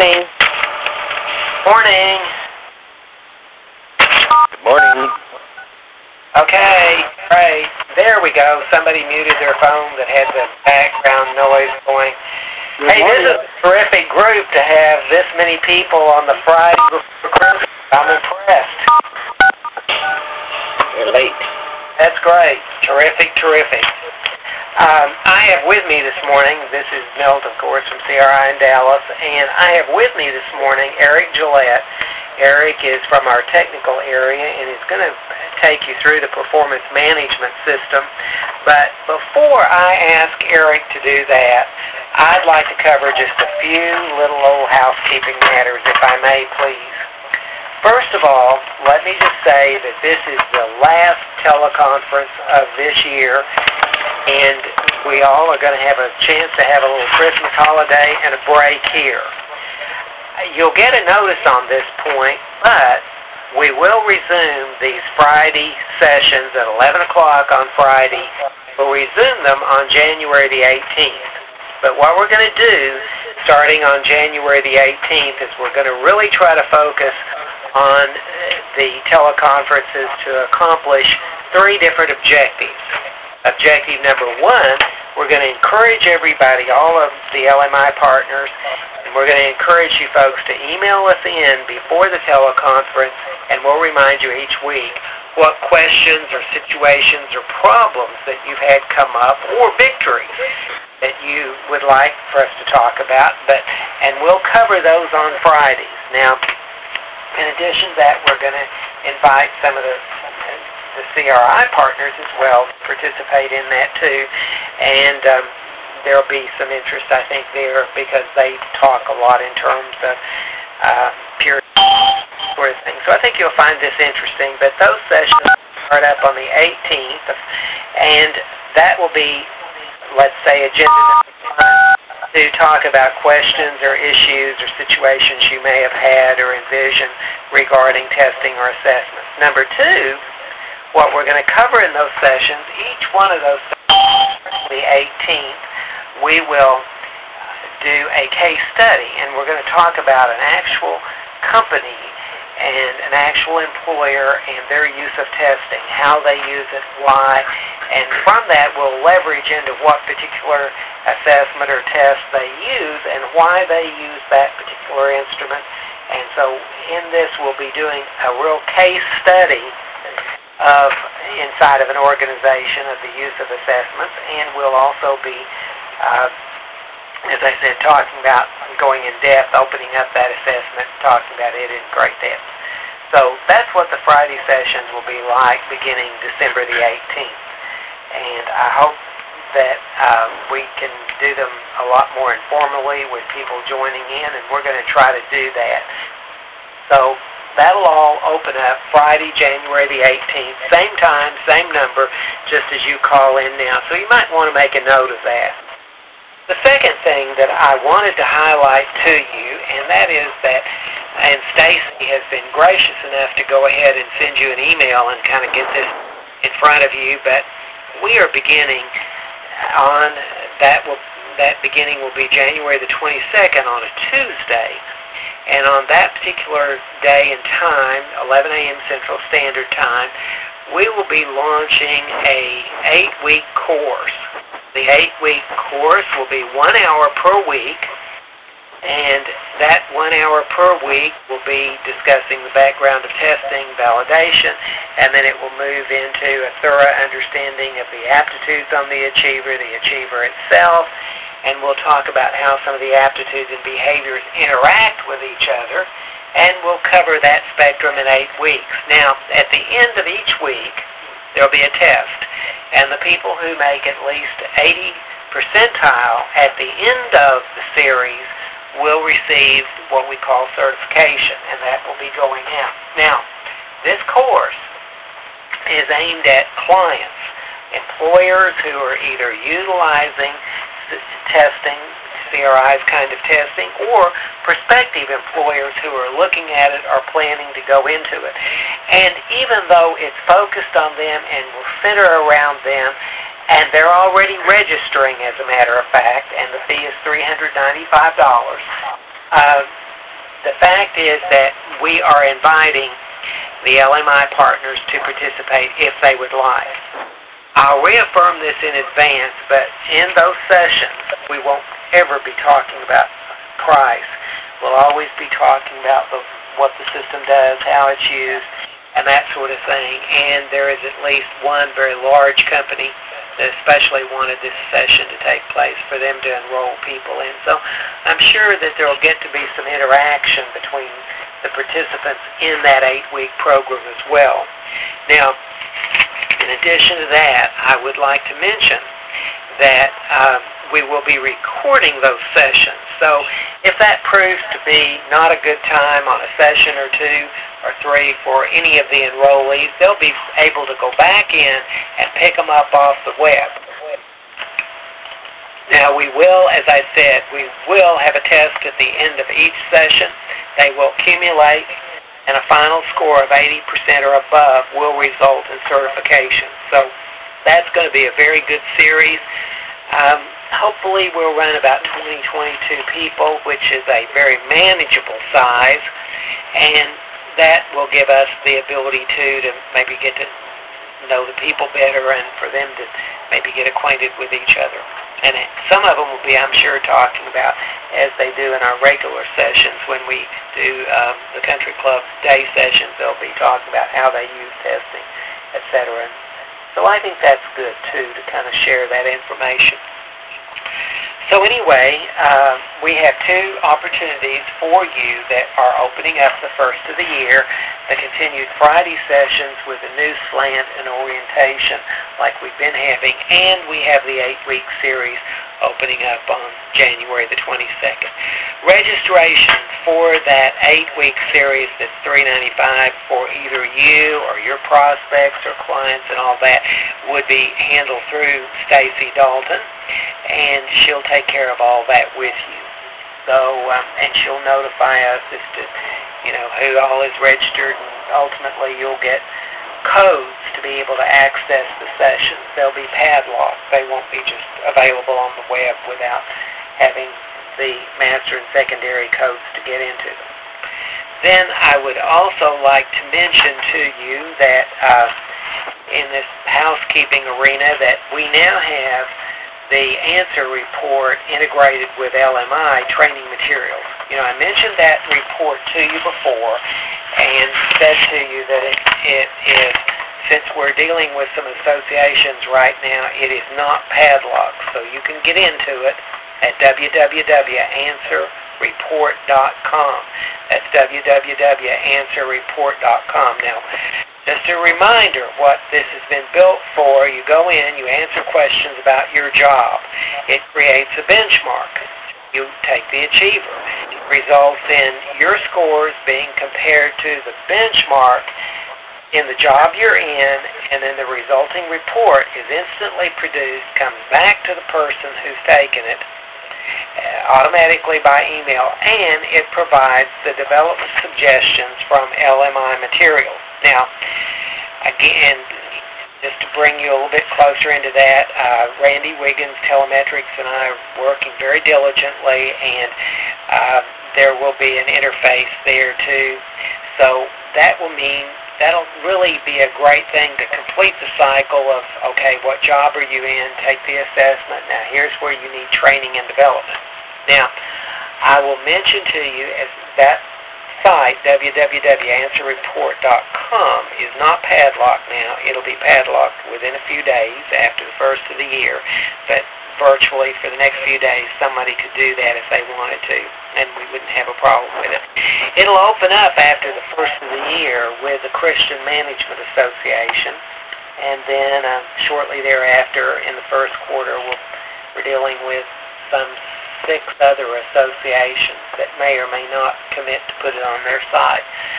morning. Morning. Good morning. Okay, great. There we go. Somebody muted their phone that had the background noise going. Good Hey, morning. this is a terrific group to have this many people on the Friday before Christmas. I'm impressed. You're late. That's great. Terrific. I have with me this morning, this is Milt, of course, from CRI in Dallas, and I have with me this morning Eric Gillette. Eric is from our technical area and is going to take you through the performance management system. But before I ask Eric to do that, I'd like to cover just a few little old housekeeping matters, if I may, please. First of all, let me just say that this is the last teleconference of this year, and we all are going to have a chance to have a little Christmas holiday and a break here. You'll get a notice on this point, but we will resume these Friday sessions at 11 o'clock on Friday. We'll resume them on January the 18th. But what we're going to do, starting on January the 18th, is we're going to really try to focus on the teleconferences to accomplish three different objectives. Objective number one, we're going to encourage everybody, all of the LMI partners, and we're going to encourage you folks to email us in before the teleconference, and we'll remind you each week what questions or situations or problems that you've had come up, or victories that you would like for us to talk about, and we'll cover those on Fridays. Now, in addition to that, we're going to invite some of the CRI partners as well to participate in that too, and there'll be some interest, I think, there because they talk a lot in terms of pure sort of thing. So I think you'll find this interesting, but those sessions start up on the 18th, and that will be, let's say, agenda number one, to talk about questions or issues or situations you may have had or envisioned regarding testing or assessments. Number two, what we're going to cover in those sessions, each one of those sessions, the 18th, we will do a case study, and we're going to talk about an actual company and an actual employer and their use of testing, how they use it, why, and from that we'll leverage into what particular assessment or test they use and why they use that particular instrument. And so in this we'll be doing a real case study of inside of an organization of the use of assessments, and we'll also be, as I said, talking about going in depth, opening up that assessment, talking about it in great depth. So that's what the Friday sessions will be like beginning December the 18th. And I hope that we can do them a lot more informally with people joining in, and we're going to try to do that. So that'll all open up Friday, January the 18th, same time, same number, just as you call in now. So you might want to make a note of that. The second thing that I wanted to highlight to you, and that is that, and Stacy has been gracious enough to go ahead and send you an email and kind of get this in front of you, but we are beginning on, that beginning will be January the 22nd on a Tuesday. And on that particular day and time, 11 a.m. Central Standard Time, we will be launching a 8-week course. The 8-week course will be 1 hour per week, and that 1 hour per week will be discussing the background of testing, validation, and then it will move into a thorough understanding of the aptitudes on the achiever itself, and we'll talk about how some of the aptitudes and behaviors interact with each other, and we'll cover that spectrum in 8 weeks. Now, at the end of each week, there'll be a test, and the people who make at least 80 percentile at the end of the series will receive what we call certification, and that will be going out. Now, this course is aimed at clients, employers who are either utilizing testing, CRI's kind of testing, or prospective employers who are looking at it or planning to go into it. And even though it's focused on them and will center around them, and they're already registering, as a matter of fact, and the fee is $395, the fact is that we are inviting the LMI partners to participate if they would like. I'll reaffirm this in advance, but in those sessions, we won't ever be talking about price. We'll always be talking about what the system does, how it's used, and that sort of thing. And there is at least one very large company that especially wanted this session to take place for them to enroll people in. So I'm sure that there will get to be some interaction between the participants in that 8-week program as well. Now, in addition to that, I would like to mention that we will be recording those sessions. So if that proves to be not a good time on a session or 2 or 3 for any of the enrollees, they'll be able to go back in and pick them up off the web. Now we will, as I said, we will have a test at the end of each session. They will accumulate, and a final score of 80% or above will result in certification. So that's going to be a very good series. Hopefully we'll run about 20, 22 people, which is a very manageable size, and that will give us the ability to maybe get to know the people better and for them to maybe get acquainted with each other. And some of them will be, I'm sure, talking about, as they do in our regular sessions when we do the country club day sessions, they'll be talking about how they use testing, etc. So I think that's good, too, to kind of share that information. So anyway, we have 2 opportunities for you that are opening up the first of the year. The continued Friday sessions with a new slant and orientation like we've been having, and we have the 8-week series opening up on January the 22nd. Registration for that 8-week series that's $395 for either you or your prospects or clients and all that would be handled through Stacy Dalton, and she'll take care of all that with you. So, and she'll notify us as to, who all is registered, and ultimately you'll get codes to be able to access the sessions. They'll be padlocked. They won't be just available on the web without having the master and secondary codes to get into them. Then I would also like to mention to you that in this housekeeping arena that we now have the answer report integrated with LMI training materials. I mentioned that report to you before and said to you that it is, since we're dealing with some associations right now, it is not padlocked. So you can get into it at www.answerreport.com. That's www.answerreport.com. Now, just a reminder what this has been built for. You go in, you answer questions about your job. It creates a benchmark. You take the achiever. It results in your scores being compared to the benchmark in the job you're in, and then the resulting report is instantly produced, comes back to the person who's taken it automatically by email, and it provides the development suggestions from LMI materials. Now, again, just to bring you a little bit closer into that, Randy Wiggins, Telemetrics, and I are working very diligently, and there will be an interface there too. So that will mean that'll really be a great thing to complete the cycle of, okay, what job are you in? Take the assessment. Now, here's where you need training and development. Now, I will mention to you as that site, www.answerreport.com, is not padlocked now. It'll be padlocked within a few days after the first of the year, but virtually for the next few days somebody could do that if they wanted to, and we wouldn't have a problem with it. It'll open up after the first of the year with the Christian Management Association, and then shortly thereafter in the first quarter we're dealing with some 6 other associations that may or may not commit to put it on their site.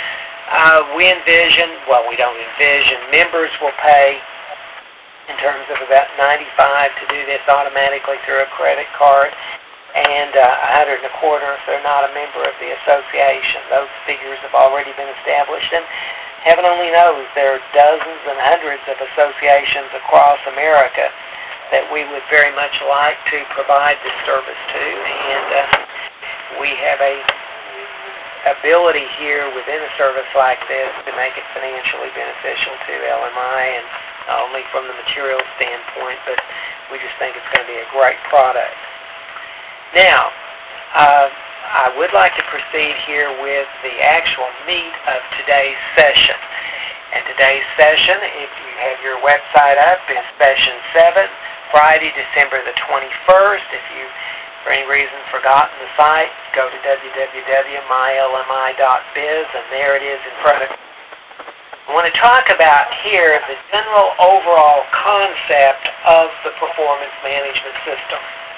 We envision, well, we don't envision, members will pay in terms of about $95 to do this automatically through a credit card, and $100 a quarter if they're not a member of the association. Those figures have already been established, and heaven only knows there are dozens and hundreds of associations across America that we would very much like to provide this service to, and we have a ability here within a service like this to make it financially beneficial to LMI, and not only from the material standpoint, but we just think it's going to be a great product. Now, I would like to proceed here with the actual meat of today's session. And today's session, if you have your website up, is session 7, Friday, December the 21st. If you, for any reason, forgotten the site, go to www.mylmi.biz, and there it is in front of you. I want to talk about here the general overall concept of the performance management system.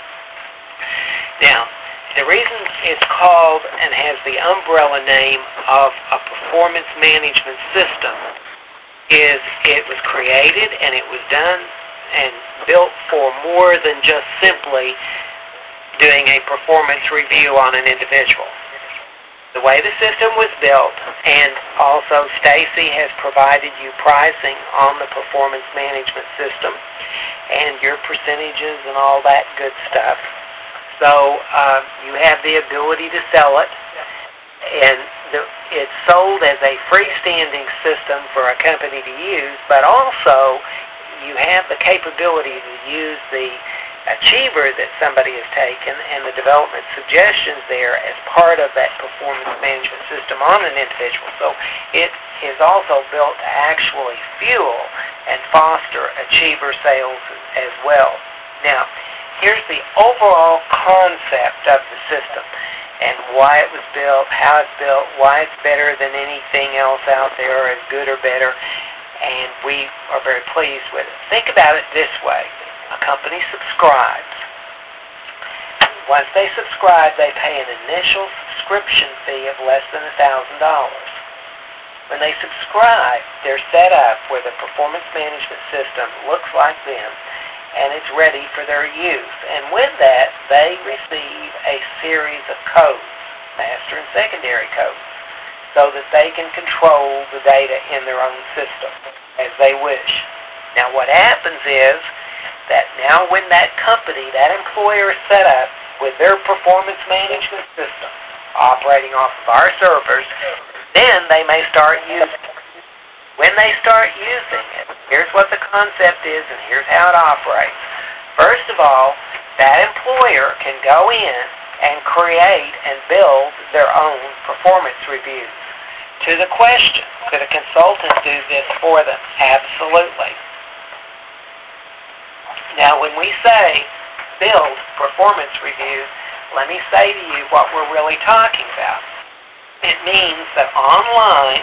Now, the reason it's called and has the umbrella name of a performance management system is it was created and it was done and built for more than just simply doing a performance review on an individual. The way the system was built, and also Stacy has provided you pricing on the performance management system and your percentages and all that good stuff. So you have the ability to sell it, and it's sold as a freestanding system for a company to use, but also you have the capability to use the achiever that somebody has taken and the development suggestions there as part of that performance management system on an individual. So it is also built to actually fuel and foster achiever sales as well. Now, here's the overall concept of the system and why it was built, how it's built, why it's better than anything else out there, or as good or better, and we are very pleased with it. Think about it this way. A company subscribes. Once they subscribe, they pay an initial subscription fee of less than $1,000. When they subscribe, they're set up where the performance management system looks like them, and it's ready for their use. And with that, they receive a series of codes, master and secondary codes, so that they can control the data in their own system as they wish. Now, what happens is that now when that company, that employer is set up with their performance management system operating off of our servers, then they may start using it. When they start using it, here's what the concept is and here's how it operates. First of all, that employer can go in and create and build their own performance reviews. To the question, could a consultant do this for them? Absolutely. Now, when we say build performance reviews, let me say to you what we're really talking about. It means that online,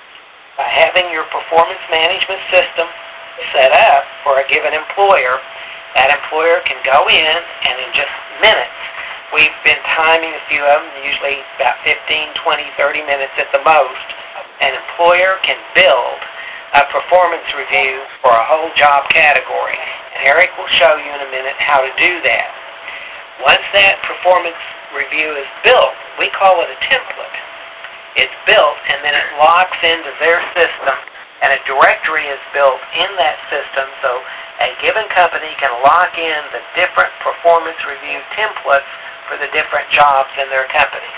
by having your performance management system set up for a given employer, that employer can go in and in just minutes, we've been timing a few of them, usually about 15, 20, 30 minutes at the most, an employer can build a performance review for a whole job category. And Eric will show you in a minute how to do that. Once that performance review is built, we call it a template. It's built and then it locks into their system, and a directory is built in that system so a given company can lock in the different performance review templates for the different jobs in their company.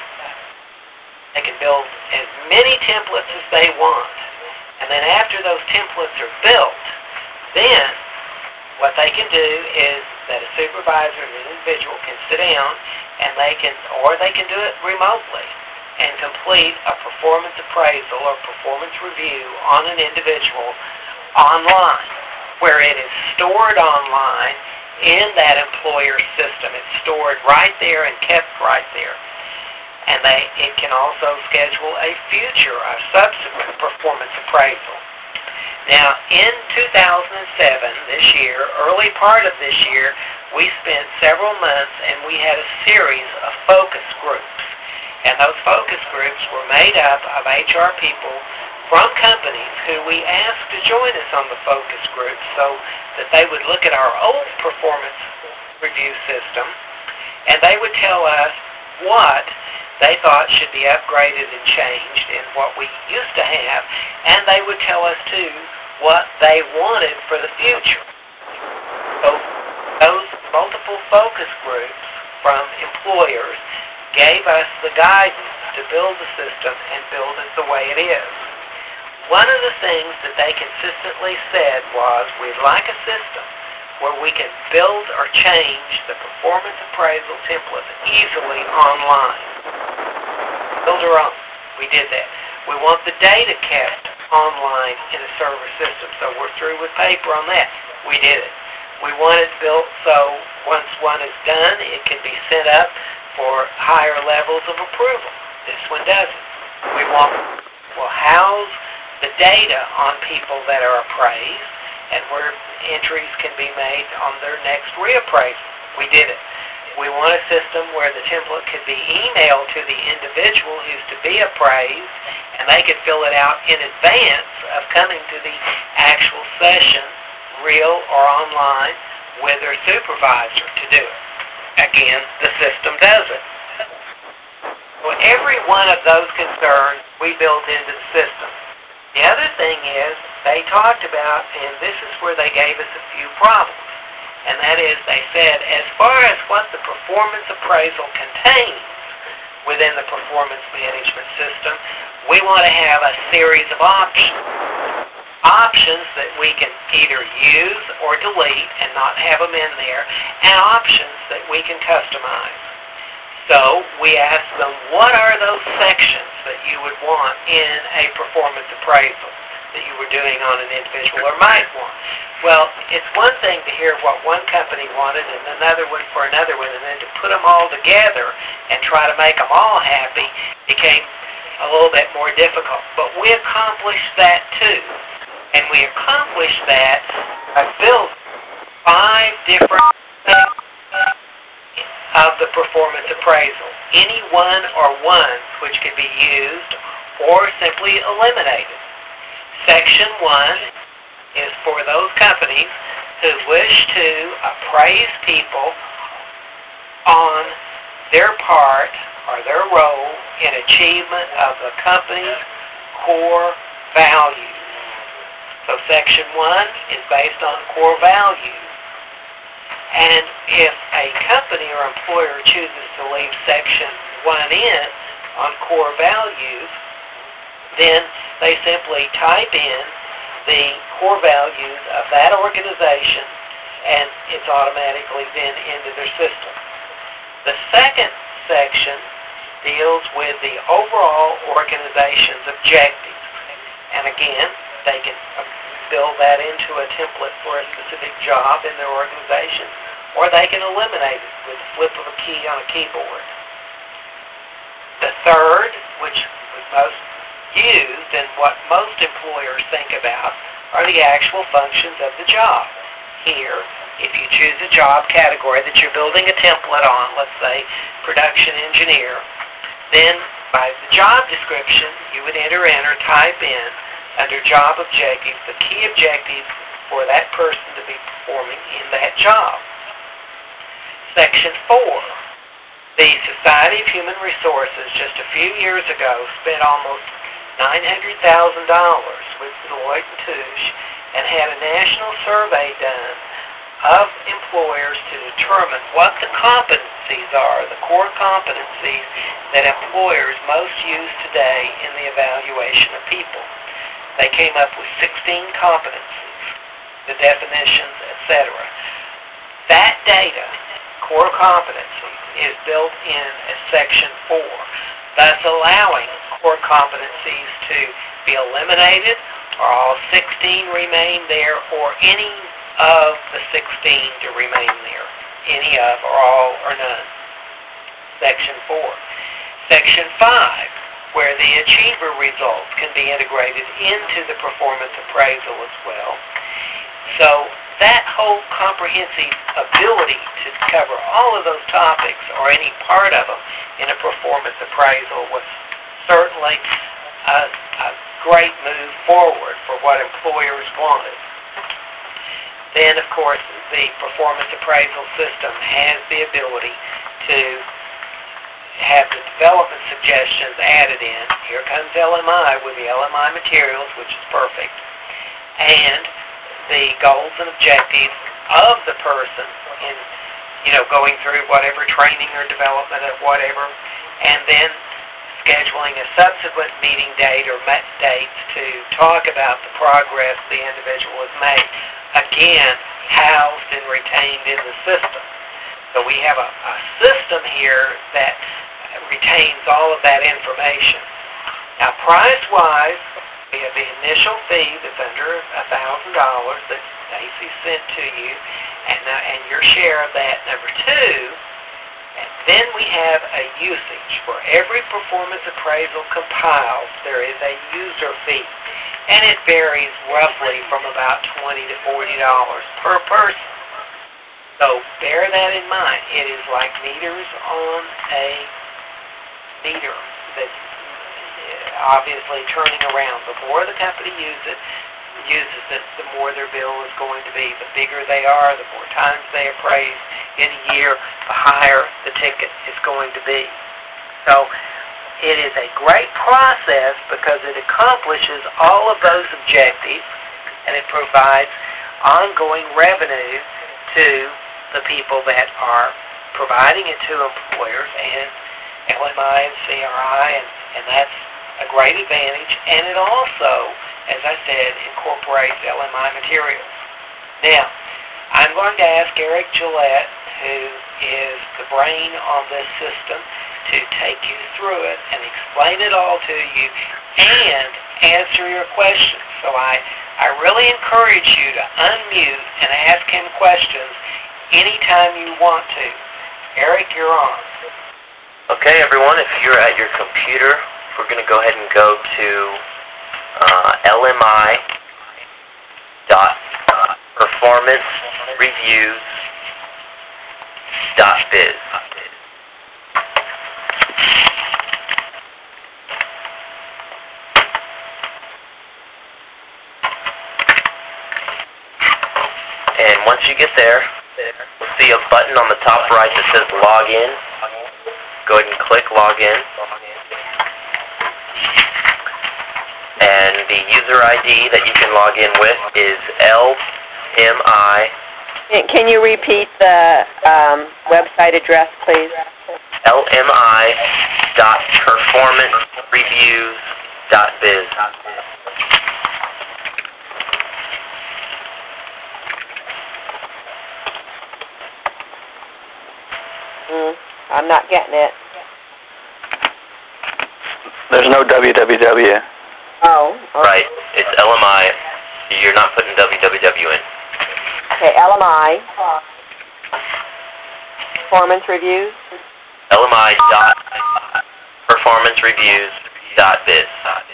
They can build as many templates as they want. And then after those templates are built, then what they can do is that a supervisor and an individual can sit down and they can do it remotely and complete a performance appraisal or performance review on an individual online, where it is stored online in that employer's system. It's stored right there and kept right there. And it can also schedule a future, a subsequent performance appraisal. Now, in 2007, this year, early part of this year, we spent several months and we had a series of focus groups. And those focus groups were made up of HR people from companies who we asked to join us on the focus groups so that they would look at our old performance review system and they would tell us what they thought should be upgraded and changed in what we used to have, and they would tell us too what they wanted for the future. So those multiple focus groups from employers gave us the guidance to build the system and build it the way it is. One of the things that they consistently said was, we'd like a system where we can build or change the performance appraisal templates easily online. Build our own. We did that. We want the data kept online in a server system, so we're through with paper on that. We did it. We want it built so once one is done, it can be sent up for higher levels of approval. This one doesn't. We want, we'll house the data on people that are appraised and where entries can be made on their next reappraisal. We did it. We want a system where the template could be emailed to the individual who's to be appraised, and they could fill it out in advance of coming to the actual session, real or online, with their supervisor to do it. Again, the system does it. Well, every one of those concerns we built into the system. The other thing is, they talked about, and this is where they gave us a few problems, and that is, they said, as far as what the performance appraisal contains within the performance management system, we want to have a series of options. Options that we can either use or delete and not have them in there, and options that we can customize. So we asked them, what are those sections that you would want in a performance appraisal that you were doing on an individual or might want? Well, it's one thing to hear what one company wanted and another one for another one, and then to put them all together and try to make them all happy became a little bit more difficult. But we accomplished that too. And we accomplished that by building 5 different things of the performance appraisal. Any one or ones which can be used or simply eliminated. Section 1 is for those companies who wish to appraise people on their part or their role in achievement of the company's core values. So Section 1 is based on core values. And if a company or employer chooses to leave Section 1 in on core values, then they simply type in the core values of that organization, and it's automatically then into their system. The second section deals with the overall organization's objectives. And again, they can build that into a template for a specific job in their organization, or they can eliminate it with the flip of a key on a keyboard. The third, which was most used and what most employers think about, are the actual functions of the job. Here, if you choose a job category that you're building a template on, let's say production engineer, then by the job description, you would enter in or type in under job objectives the key objectives for that person to be performing in that job. Section 4. The Society of Human Resources just a few years ago spent almost $900,000 with Deloitte & Touche and had a national survey done of employers to determine what the competencies are, the core competencies that employers most use today in the evaluation of people. They came up with 16 competencies, the definitions, etc. That data, core competencies, is built in as Section 4, thus allowing core competencies to be eliminated, or all 16 remain there, or any of the 16 to remain there. Any of, or all, or none. Section 4. Section 5, where the achiever results can be integrated into the performance appraisal as well. So that whole comprehensive ability to cover all of those topics, or any part of them, in a performance appraisal was certainly a great move forward for what employers wanted. Then, of course, the performance appraisal system has the ability to have the development suggestions added in. Here comes LMI with the LMI materials, which is perfect. And the goals and objectives of the person in, going through whatever training or development of whatever. And then scheduling a subsequent meeting date or dates to talk about the progress the individual has made. Again, housed and retained in the system. So we have a system here that retains all of that information. Now, price-wise, we have the initial fee that's under $1,000 that Stacy sent to you, and your share of that, number two. And then we have a usage. For every performance appraisal compiled, there is a user fee, and it varies roughly from about $20 to $40 per person. So bear that in mind. It is like meters on a meter that's obviously turning around. The more the company uses it, the more their bill is going to be. The bigger they are, the more times they appraise in a year, the higher the ticket is going to be. So it is a great process because it accomplishes all of those objectives, and it provides ongoing revenue to the people that are providing it to employers and LMI and CRI, and that's a great advantage. And it also, as I said, incorporates LMI materials. Now, I'm going to ask Eric Gillette, who is the brain on this system, to take you through it and explain it all to you and answer your questions. So I really encourage you to unmute and ask him questions anytime you want to. Eric, you're on. Okay, everyone, if you're at your computer, we're going to go ahead and go to lmi.performancereviews.biz. And once you get there, you'll see a button on the top right that says Login. Go ahead and click Login. And the user ID that you can log in with is LMI. Can you repeat the website address, please? lmi.performancereviews.biz. I'm not getting it. There's no www. Oh, okay. Right. It's LMI. You're not putting www in. Okay, LMI. Performance reviews. LMI.performancereviews.biz.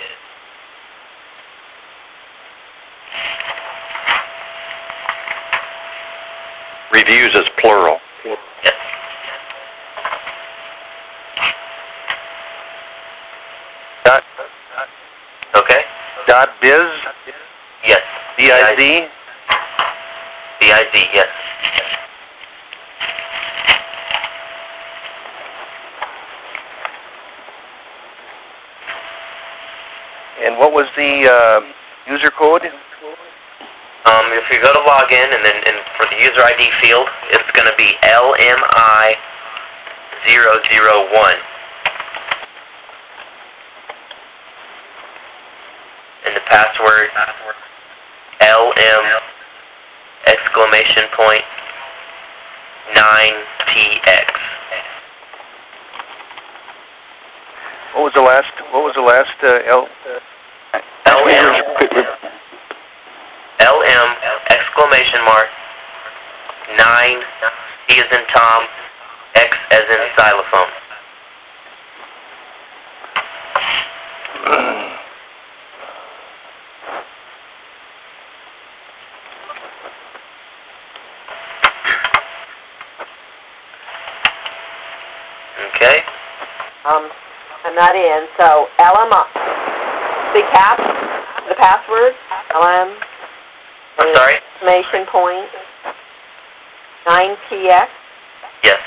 Reviews is plural. Yes. Okay. .biz? Yes. B-I-Z? B-I-Z, yes. And what was the user code? If you go to login and then for the user ID field, it's going to be LMI001. And the password, LM exclamation point 9TX. What was the last LM exclamation mark 9 T as in Tom, X as in xylophone. Okay. I'm not in. So LMI. The password. LM. I'm sorry? Exclamation point. 9TX. Yes.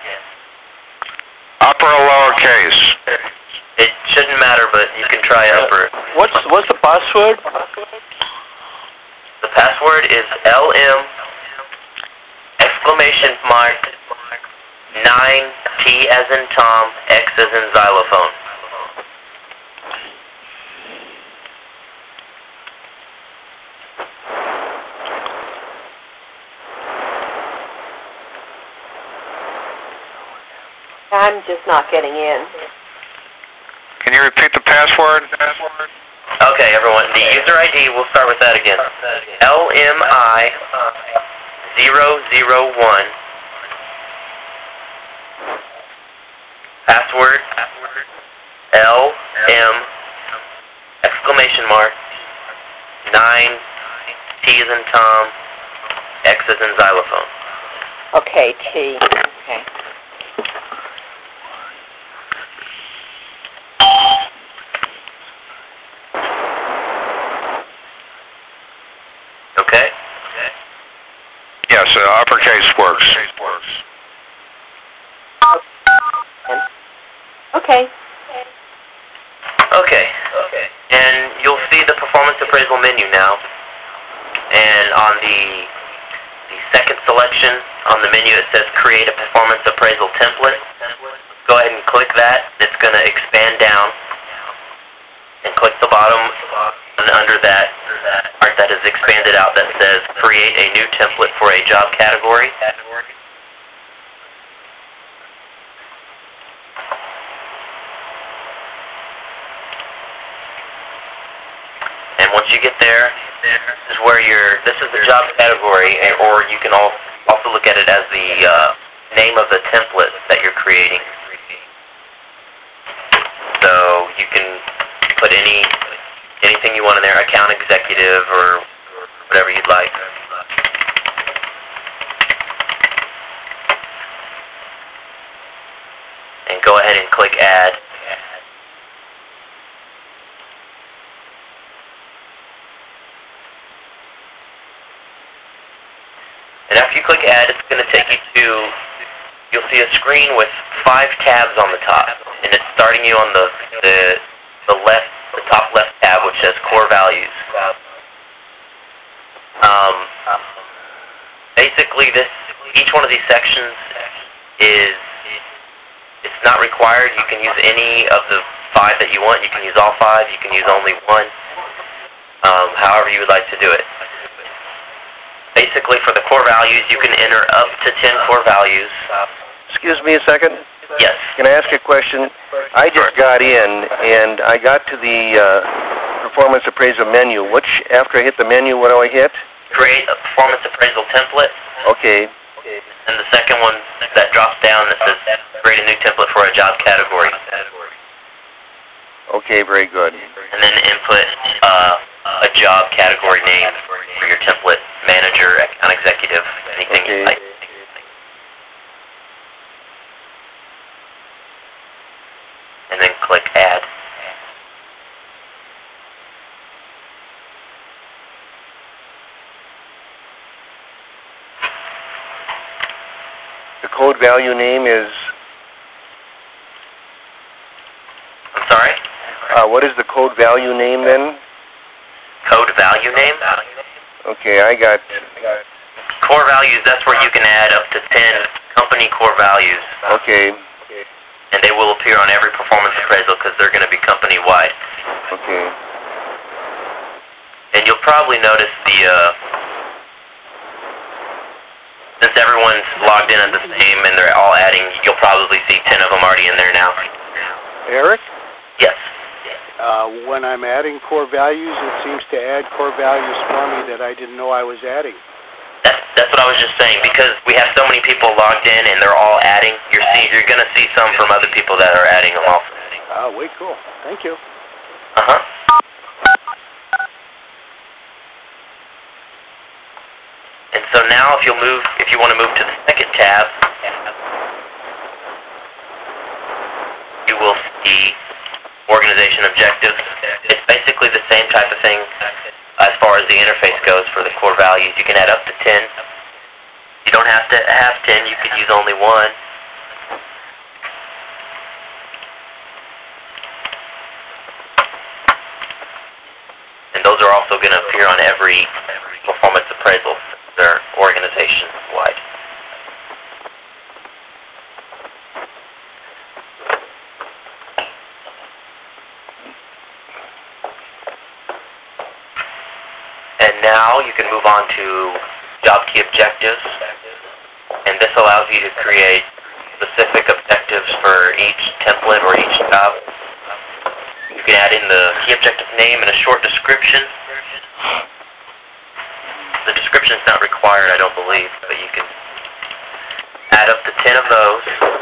upper or lowercase? It shouldn't matter, but you can try upper. What's the password? The password is LM exclamation mark 9 T as in Tom, X as in xylophone. just not getting in. Can you repeat the password? Okay, everyone, the user ID, we'll start with that again. LMI001. Password, LM, exclamation mark, 9, T as in Tom, X as in xylophone. Okay, T. Okay. Okay? Yes, uppercase works. Okay. Okay. And you'll see the performance appraisal menu now. And on the second selection on the menu, it says create a performance appraisal template. Go ahead and click that. It's going to expand down. And click the bottom, and under that part that is expanded out that says create a new template for a job category. And once you get there, this is where this is the job category, or you can also look at it as the name of the template that you're creating. So you can put anything you want in there, account executive or whatever you'd like. And go ahead and click add. And after you click add, it's going to take you to, you'll see a screen with 5 tabs on the top. And it's starting you on the top left tab, which says core values. Basically, each one of these sections it's not required. You can use any of the 5 that you want. You can use all 5. You can use only one. However you would like to do it. Basically, for the core values, you can enter up to 10 core values. Excuse me a second. Yes. Can I ask you a question? I just got in, and I got to the performance appraisal menu. After I hit the menu, what do I hit? Create a performance appraisal template. Okay. And the second one that drops down that says create a new template for a job category. Okay, very good. And then input a job category name for your template, manager, account executive, anything you like. And then click add. The code value name is... I'm sorry? What is the code value name then? Code value name? Okay, I got... Core values, that's where you can add up to 10 company core values. Okay. And they will appear on every performance appraisal because they're going to be company-wide. Okay. And you'll probably notice since everyone's logged in at the same and they're all adding, you'll probably see 10 of them already in there now. Eric, Yes. when I'm adding core values, it seems to add core values for me that I didn't know I was adding. That's what I was just saying, because we have so many people logged in and they're all adding, you're going to see some from other people that are adding them also. Way cool. Thank you. Uh-huh. And so now if you want to move to the second tab, you will see organization objectives. It's basically the same type of thing as far as the interface goes for the core values. You can add up to 10. You don't have to have 10, you could use only one. And those are also going to appear on every performance appraisal. They're organization-wide. And now you can move on to job key objectives. And this allows you to create specific objectives for each template or each job. You can add in the key objective name and a short description. The description is not required, I don't believe, but you can add up to 10 of those.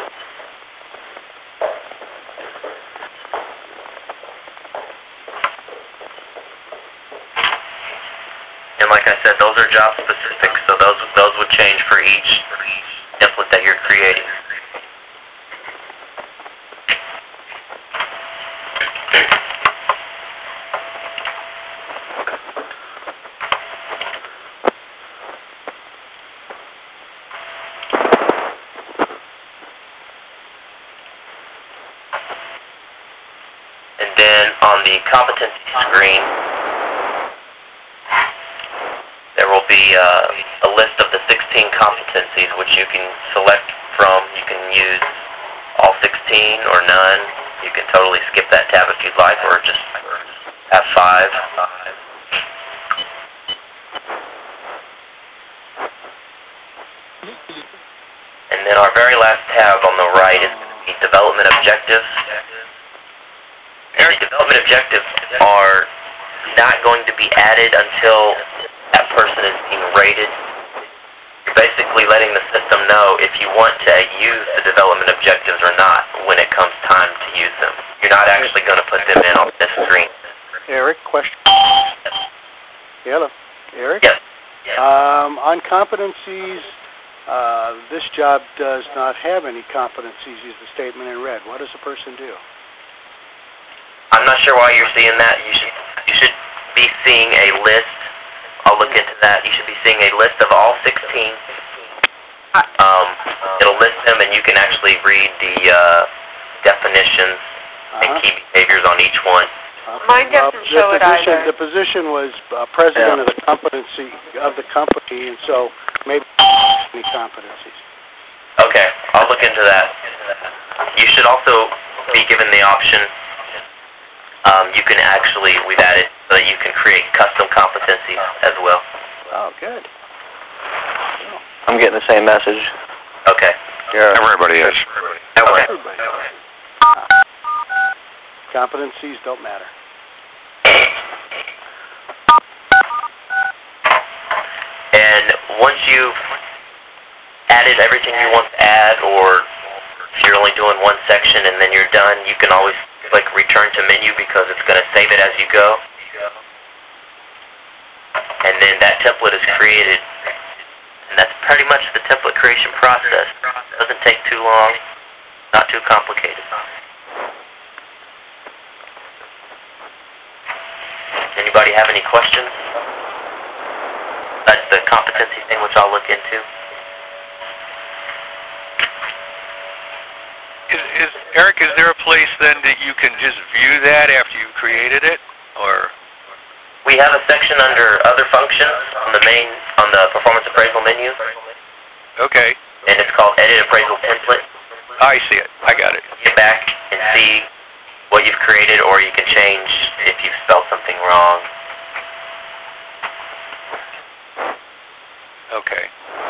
And like I said, those are job specific, so those would change for each template that you're creating. And then on the competency screen, there will be a list of the 16 competencies which you can select from. You can use all 16 or none. You can totally skip that tab if you'd like, or just have 5. And then our very last tab on the right is the development objectives. And the development objectives are not going to be added until that person is being rated. You're basically letting the system know if you want to use the development objectives or not when it comes time to use them. You're not actually going to put them in on this screen. Eric, question? Hello. Eric? Yes. On competencies, this job does not have any competencies, is the statement in red. What does a person do? I'm not sure why you're seeing that. You should be seeing a list. I'll look into that. You should be seeing a list of all 16. It'll list them, and you can actually read the definitions and key behaviors on each one. Mine doesn't show it either. The position was president of the competency of the company, and so maybe any competencies. Okay, I'll look into that. You should also be given the option. You can actually, we've added so that you can create custom competencies as well. Oh, good. I'm getting the same message. Okay. Yeah. Everybody is. Okay. Everybody. Competencies don't matter. And once you've added everything you want to add, or if you're only doing one section and then you're done, you can always click return to menu because it's going to save it as you go. And then that template is created. And that's pretty much the template creation process. Doesn't take too long, not too complicated. Anybody have any questions? That's the competency thing, which I'll look into. Eric, is there a place then that you can just view that after you've created it, or? We have a section under other functions on the performance appraisal menu, Okay, and it's called edit appraisal template. I see it. I got it. Get back and see what you've created, or you can change if you've spelled something wrong. Okay.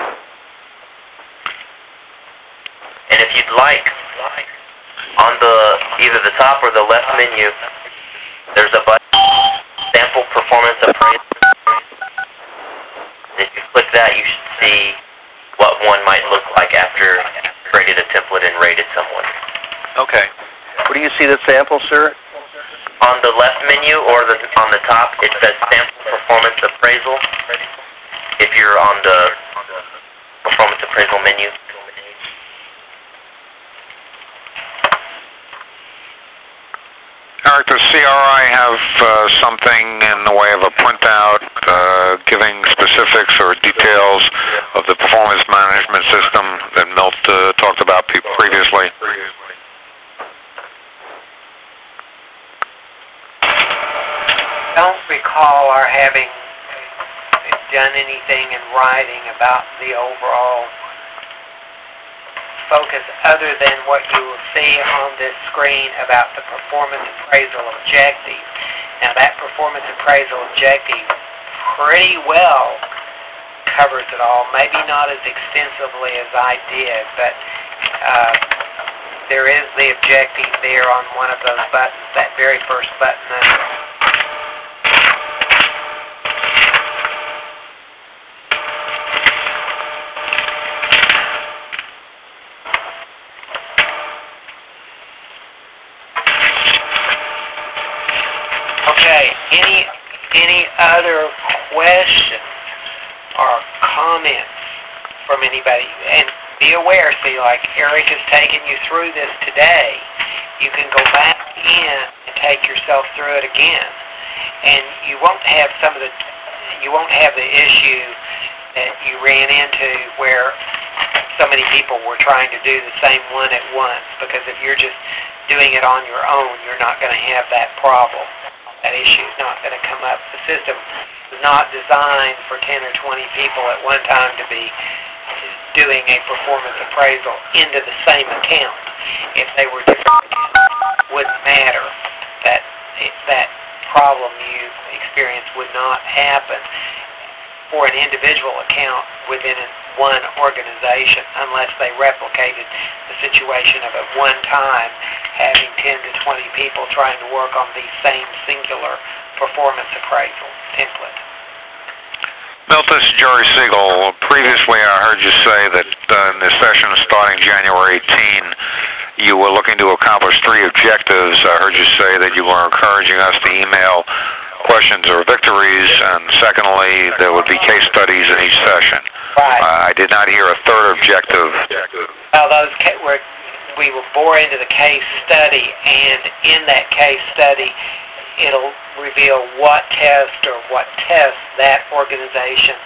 And if you'd like, on either the top or the left menu, there's a button, Sample Performance Appraisal. And if you click that, you should see what one might look like after you've created a template and rated someone. Okay. Where do you see the sample, sir? On the left menu or on the top, it says Sample Performance Appraisal. If you're on the Performance Appraisal menu. Eric, does CRI have something in the way of a printout giving specifics or details of the performance management system that Milt talked about previously? Don't recall our having done anything in writing about the overall focus other than what you will see on this screen about the performance appraisal objective. Now that performance appraisal objective pretty well covers it all, maybe not as extensively as I did, but there is the objective there on one of those buttons, that very first button under. Okay, any other questions or comments from anybody? And be aware, see, like Eric has taken you through this today, you can go back in and take yourself through it again. And you won't have the issue that you ran into where so many people were trying to do the same one at once, because if you're just doing it on your own, you're not going to have that problem. That issue is not going to come up. The system is not designed for 10 or 20 people at one time to be doing a performance appraisal into the same account. If they were different accounts, it wouldn't matter. That problem you experienced would not happen for an individual account within one organization unless they replicated the situation of at one time having 10 to 20 people trying to work on the same singular performance appraisal template. Milt, this is Jerry Siegel. Previously, I heard you say that in the session starting January 18, you were looking to accomplish 3 objectives. I heard you say that you were encouraging us to email questions or victories, and secondly, there would be case studies in each session. Right. I did not hear a third objective. Well, we will bore into the case study, and in that case study, it'll reveal what test or what tests that organization,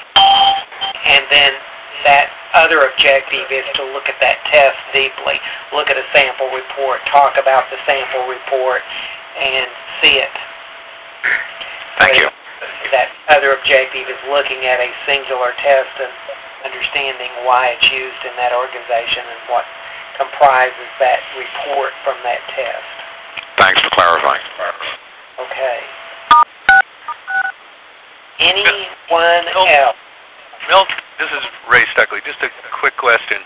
and then that other objective is to look at that test deeply, look at a sample report, talk about the sample report, and see it. Thank you. That other objective is looking at a singular test and understanding why it's used in that organization and what comprises that report from that test. Thanks for clarifying. Okay. Anyone else? Milt, this is Ray Stuckley. Just a quick question.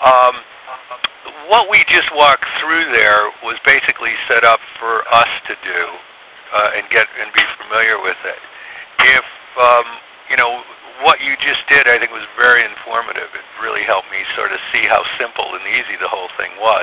What we just walked through there was basically set up for us to do and be familiar with it. If what you just did, I think was very informative. It really helped me sort of see how simple and easy the whole thing was.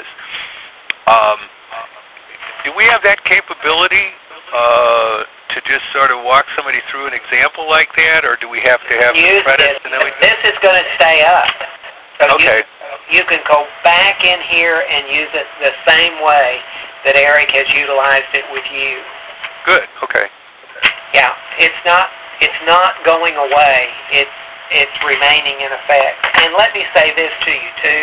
Do we have that capability to just sort of walk somebody through an example like that, or do we have to have the credits and everything? This is going to stay up. So Okay. You can go back in here and use it the same way that Eric has utilized it with you. Good. Okay. Yeah, it's not going away. It's remaining in effect. And let me say this to you too.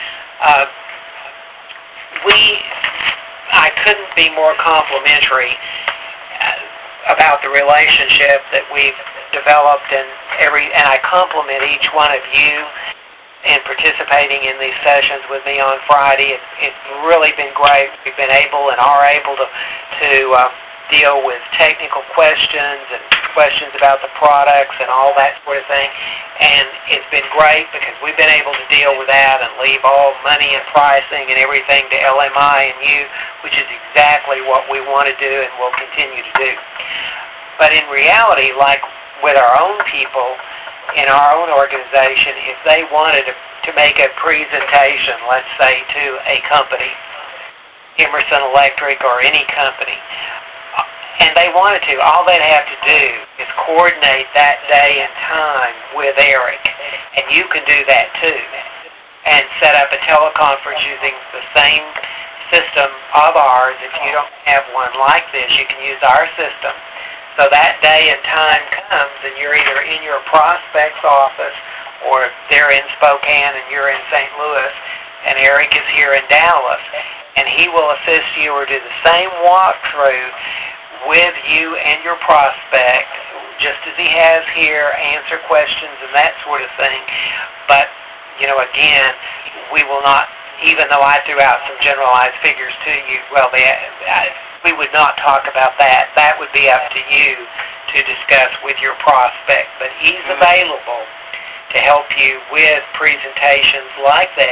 I couldn't be more complimentary about the relationship that we've developed, and I compliment each one of you in participating in these sessions with me on Friday. It's really been great. We've been able and are able to deal with technical questions and questions about the products and all that sort of thing. And it's been great because we've been able to deal with that and leave all money and pricing and everything to LMI and you, which is exactly what we want to do and will continue to do. But in reality, like with our own people in our own organization, if they wanted to make a presentation, let's say to a company, Emerson Electric or any company, and they wanted to, all they'd have to do is coordinate that day and time with Eric, and you can do that too, and set up a teleconference using the same system of ours. If you don't have one like this, you can use our system. So that day and time comes, and you're either in your prospect's office, or they're in Spokane and you're in St. Louis, and Eric is here in Dallas, and he will assist you or do the same walkthrough with you and your prospect, just as he has here, answer questions and that sort of thing. But, again, we will not, even though I threw out some generalized figures to you, we would not talk about that. That would be up to you to discuss with your prospect. But he's available to help you with presentations like that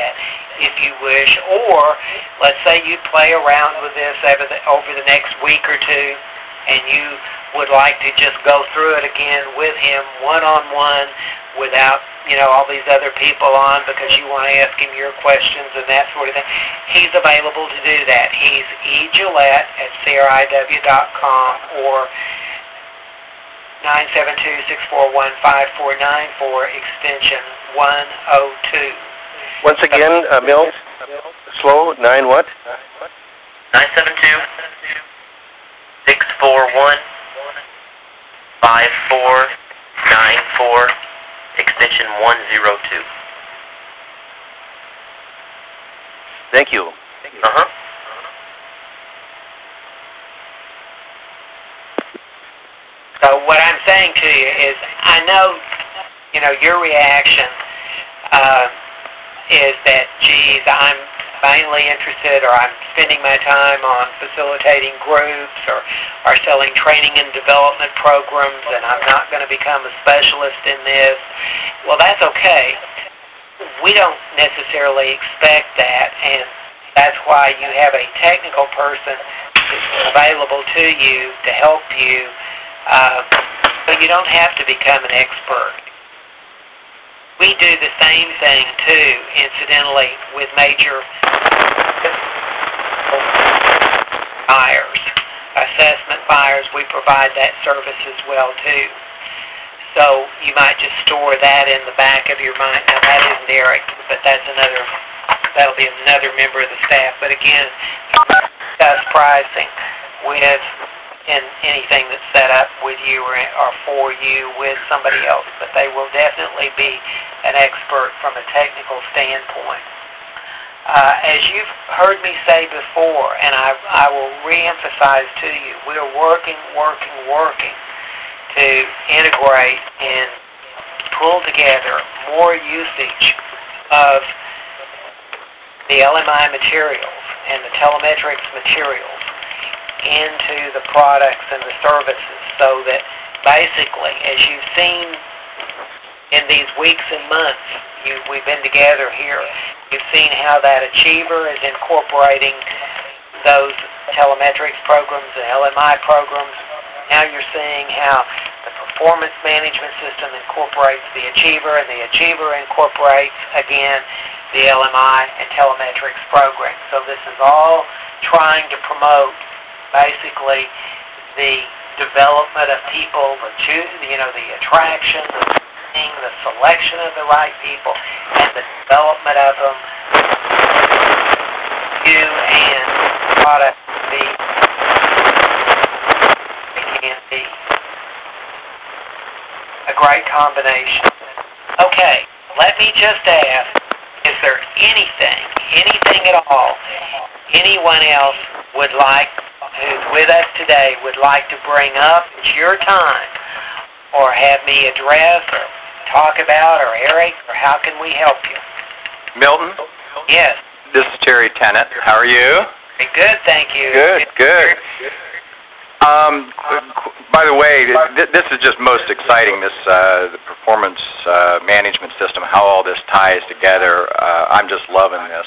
if you wish, or let's say you play around with this over the next week or two, and you would like to just go through it again with him one-on-one without, all these other people on because you want to ask him your questions and that sort of thing. He's available to do that. He's egillette@criw.com or 972-641-5494, extension 102. Once again, Milt, slow, 9 what? 972-641-5494, extension 102. Thank you. Uh-huh. So what I'm saying to you is, I know, your reaction is that, geez, I'm mainly interested, or I'm spending my time on facilitating groups or selling training and development programs, and I'm not going to become a specialist in this. Well, that's okay. We don't necessarily expect that, and that's why you have a technical person available to you to help you, but you don't have to become an expert. We do the same thing, too, incidentally, with major buyers, assessment buyers. We provide that service as well, too. So you might just store that in the back of your mind. Now, that isn't Eric, but that'll be another member of the staff. But again, discuss pricing with anything that's set up with you or for you with somebody else, but they will definitely be an expert from a technical standpoint. As you've heard me say before, and I will re-emphasize to you, we are working to integrate and pull together more usage of the LMI materials and the telemetrics materials into the products and the services, so that basically, as you've seen in these weeks and months, we've been together here, you've seen how that Achiever is incorporating those telemetrics programs and LMI programs. Now you're seeing how the performance management system incorporates the Achiever, and the Achiever incorporates, again, the LMI and telemetrics program. So this is all trying to promote basically the development of people, the attraction, the selection of the right people, and the development of them, you and product can be a great combination. Okay, let me just ask, is there anything at all, anyone else would like, who's with us today, would like to bring up? It's your time, or have me address, or talk about, or Eric, or how can we help you? Milton? Yes. This is Jerry Tennant. How are you? Very good, thank you. Good. By the way, this is just most exciting, the performance management system, how all this ties together. I'm just loving this.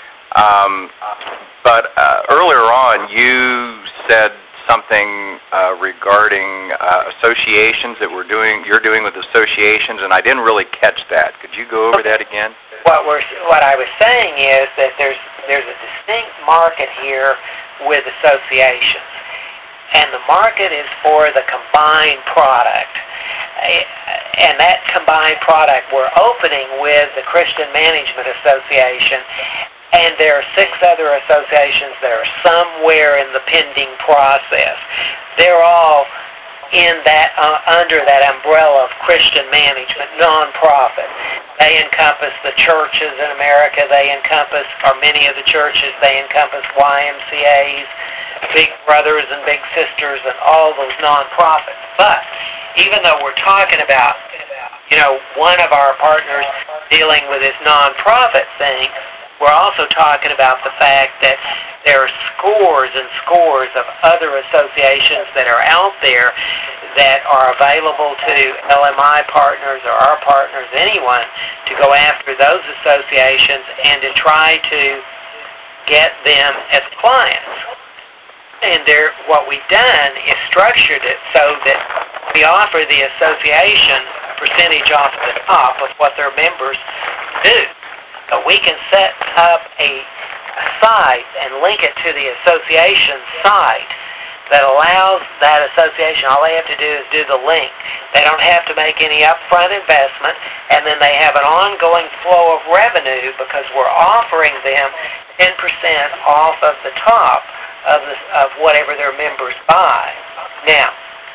But earlier on, you said something regarding associations that you're doing with associations, and I didn't really catch that. Could you go over that again? What I was saying is that there's a distinct market here with associations, and the market is for the combined product. And that combined product we're opening with the Christian Management Association, and there are 6 other associations that are somewhere in the pending process. They're all in that under that umbrella of Christian management, nonprofit. They encompass the churches in America. They encompass, or many of the churches, they encompass YMCAs, Big Brothers and Big Sisters, and all those nonprofits. But even though we're talking about, one of our partners dealing with this nonprofit thing, we're also talking about the fact that there are scores and scores of other associations that are out there that are available to LMI partners or our partners, anyone, to go after those associations and to try to get them as clients. And what we've done is structured it so that we offer the association a percentage off the top of what their members do. So we can set up a site and link it to the association site that allows that association, all they have to do is do the link. They don't have to make any upfront investment, and then they have an ongoing flow of revenue because we're offering them 10% off of the top of whatever their members buy. Now,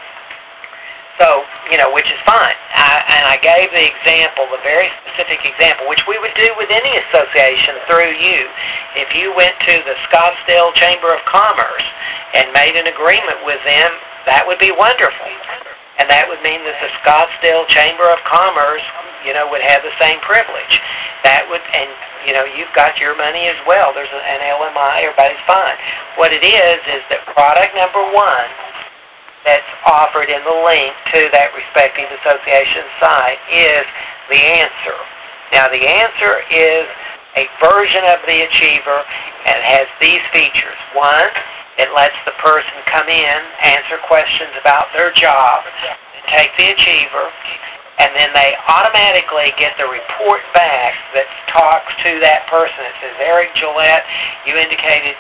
so, which is fine. And I gave the example, the very specific example, which we would do with any association through you. If you went to the Scottsdale Chamber of Commerce and made an agreement with them, that would be wonderful. And that would mean that the Scottsdale Chamber of Commerce, would have the same privilege. That would, and, you've got your money as well. There's an LMI, everybody's fine. What it is that product number one that's offered in the link to that respective association site is the answer. Now, the answer is a version of the Achiever and it has these features. One, it lets the person come in, answer questions about their job, and take the Achiever, and then they automatically get the report back that talks to that person. It says, Eric Gillette, you indicated,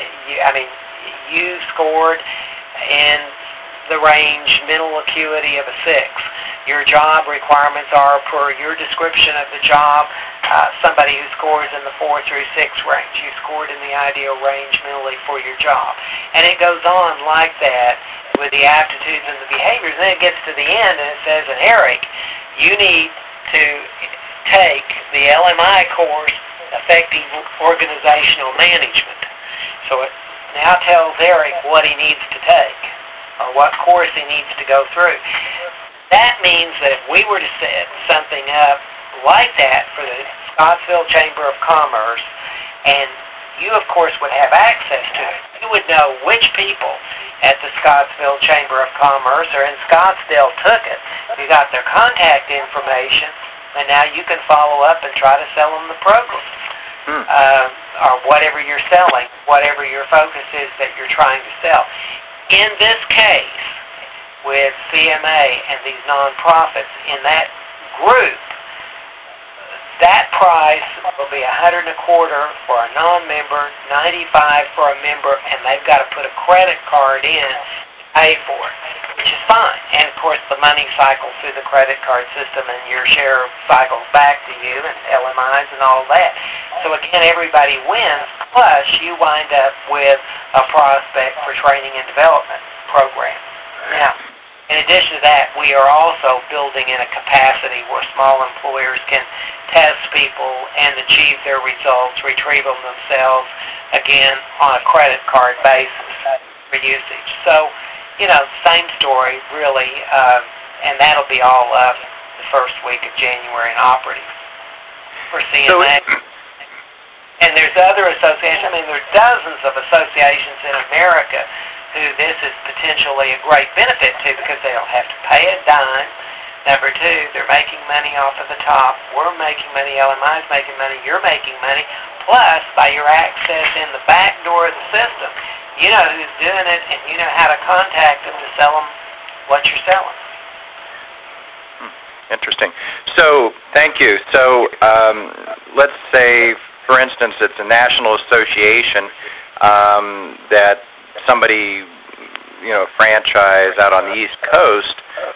you scored in the range mental acuity of a 6. Your job requirements are per your description of the job, somebody who scores in the 4 through 6 range. You scored in the ideal range mentally for your job. And it goes on like that with the aptitudes and the behaviors. And then it gets to the end and it says, and Eric, you need to take the LMI course, Effective Organizational Management. So it now tells Eric what he needs to take, or what course he needs to go through. That means that if we were to set something up like that for the Scottsdale Chamber of Commerce, and you, of course, would have access to it, you would know which people at the Scottsdale Chamber of Commerce or in Scottsdale took it. You got their contact information, and now you can follow up and try to sell them the program. Or whatever you're selling, whatever your focus is that you're trying to sell. In this case, with CMA and these nonprofits in that group, that price will be $125 for a non-member, $95 for a member, and they've got to put a credit card in to pay for it, which is fine. And of course, the money cycles through the credit card system, and your share cycles back to you, and LMIs and all that. So again, everybody wins. Plus, you wind up with a prospect for training and development program. Now, in addition to that, we are also building in a capacity where small employers can test people and achieve their results, retrieve them themselves, again, on a credit card basis for usage. So, same story, really, and that'll be all up the first week of January and operative for CMA. And there's other associations, there are dozens of associations in America who this is potentially a great benefit to because they don't have to pay a dime. Number two, they're making money off of the top. We're making money, LMI's making money, you're making money. Plus, by your access in the back door of the system, you know who's doing it and you know how to contact them to sell them what you're selling. Interesting. So, thank you. So, let's say, for instance, it's a national association that somebody, a franchise out on the East Coast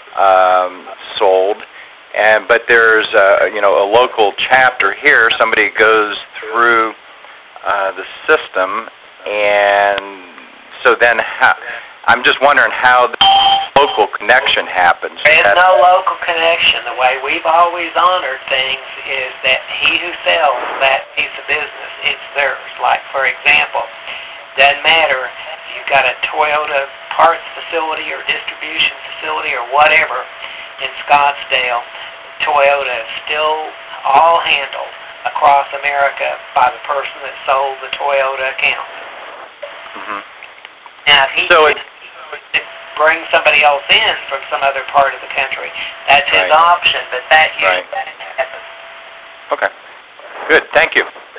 sold, but there's a local chapter here. Somebody goes through the system, and so then I'm just wondering how the local connection happens. There is no local connection. The way we've always honored things is that he who sells that piece of business, it's theirs. Like, for example, doesn't matter if you've got a Toyota parts facility or distribution facility or whatever in Scottsdale, Toyota is still all handled across America by the person that sold the Toyota account. Mm-hmm. Now, if he bring somebody else in from some other part of the country. That's his Right. option, but that usually Right. doesn't happen. Okay. Good. Thank you.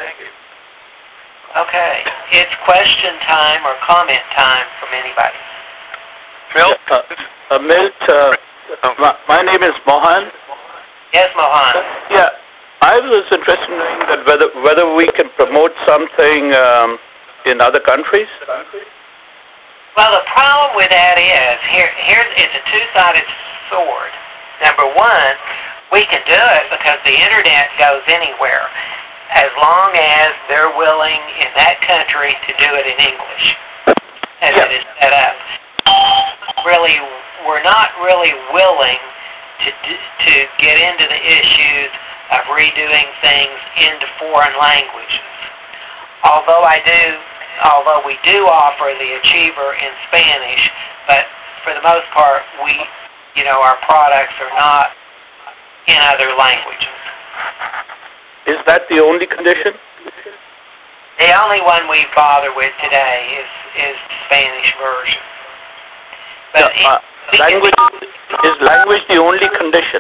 Okay, it's question time or comment time from anybody. Milt? Milt, my name is Mohan. Yes, Mohan. Yeah, I was interested in knowing that whether we can promote something in other countries. Well, the problem with that is, it's a two-sided sword. Number one, we can do it because the internet goes anywhere, as long as they're willing in that country to do it in English, as it is set up. Really, we're not really willing to get into the issues of redoing things into foreign languages. Although we do offer the Achiever in Spanish, but for the most part, our products are not in other languages. Is that the only condition? The only one we bother with today is the Spanish version. But Is language the only condition?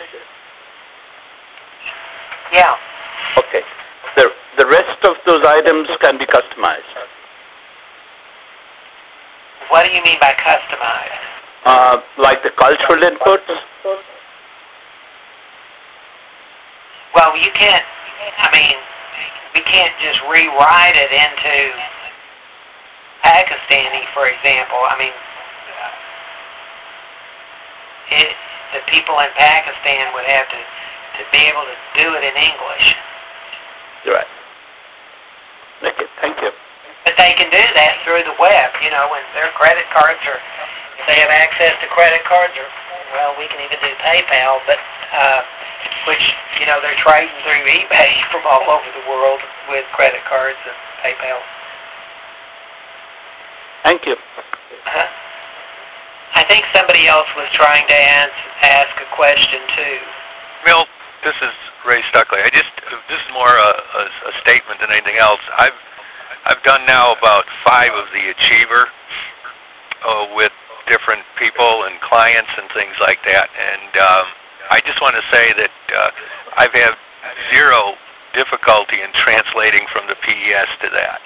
Yeah. Okay. The rest of those items can be customized. What do you mean by customized? Like the cultural inputs? Well, we can't just rewrite it into Pakistani, for example. The people in Pakistan would have to be able to do it in English. You're right. Okay, thank you. But they can do that through the web, when their credit cards if they have access to credit cards, we can even do PayPal, but, which, they're trading through eBay from all over the world with credit cards and PayPal. Thank you. I think somebody else was trying to ask a question too. Milt, this is Ray Stuckley. This is more a statement than anything else. I've done now about 5 of the Achiever with different people and clients and things like that, and I just want to say that I've had 0 difficulty in translating from the PES to that,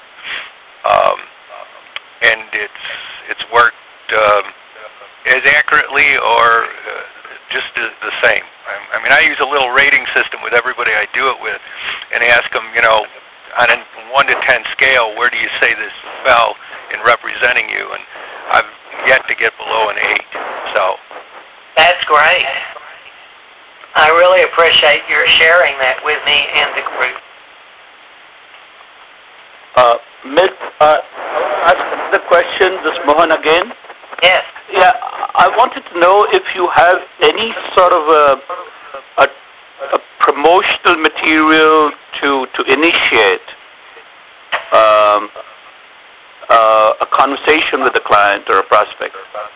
and it's worked as accurately or just the same. I use a little rating system with everybody I do it with, and ask them, on a 1 to 10 scale, where do you say this fell in representing you? And I've yet to get below an 8. So that's great. I really appreciate your sharing that with me and the group. Milt, I'll ask the question, this Mohan again. Yes. Yeah, I wanted to know if you have any sort of a promotional material to initiate a conversation with a client or a prospect.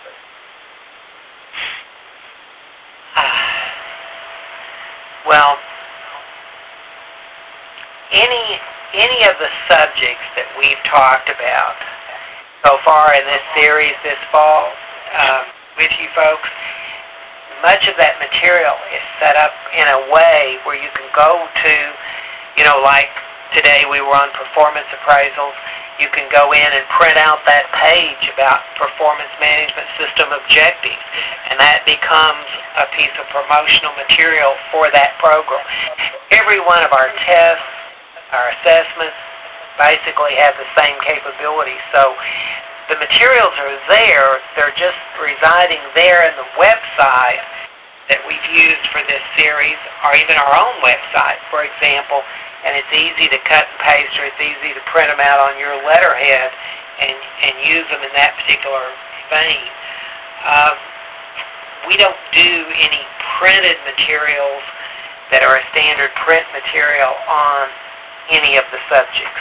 Well, any of the subjects that we've talked about so far in this series this fall with you folks, much of that material is set up in a way where you can go to, like today we were on performance appraisals, you can go in and print out that page about performance management system objectives, and that becomes a piece of promotional material for that program. Every one of our tests, our assessments, basically have the same capability. So the materials are there, they're just residing there in the website that we've used for this series, or even our own website, for example, and it's easy to cut and paste, or it's easy to print them out on your letterhead and use them in that particular vein. We don't do any printed materials that are a standard print material on any of the subjects.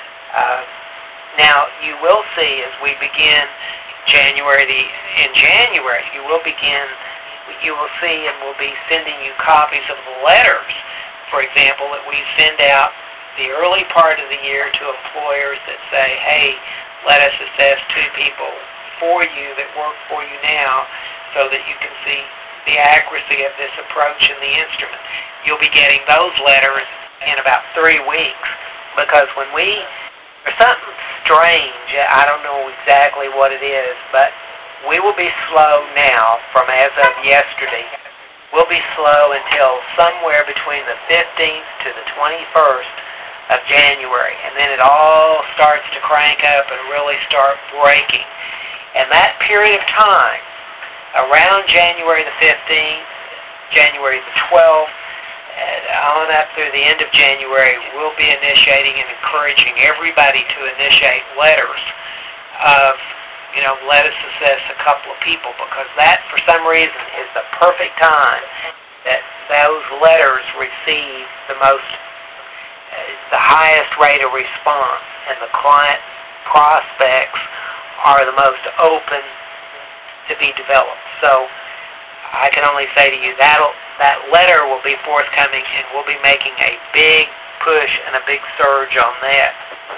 Now, you will see as we begin in January, you will see and we'll be sending you copies of the letters, for example, that we send out the early part of the year to employers that say, hey, let us assess 2 people for you that work for you now so that you can see the accuracy of this approach in the instrument. You'll be getting those letters in about 3 weeks, because there's something strange, I don't know exactly what it is, but we will be slow now from as of yesterday. We'll be slow until somewhere between the 15th to the 21st of January, and then it all starts to crank up and really start breaking. And that period of time, around January the 15th, January the 12th, on up through the end of January, we'll be initiating and encouraging everybody to initiate letters of, let us assess a couple of people, because that, for some reason, is the perfect time that those letters receive the highest rate of response, and the client prospects are the most open to be developed. So I can only say to you that letter will be forthcoming, and we'll be making a big push and a big surge on that.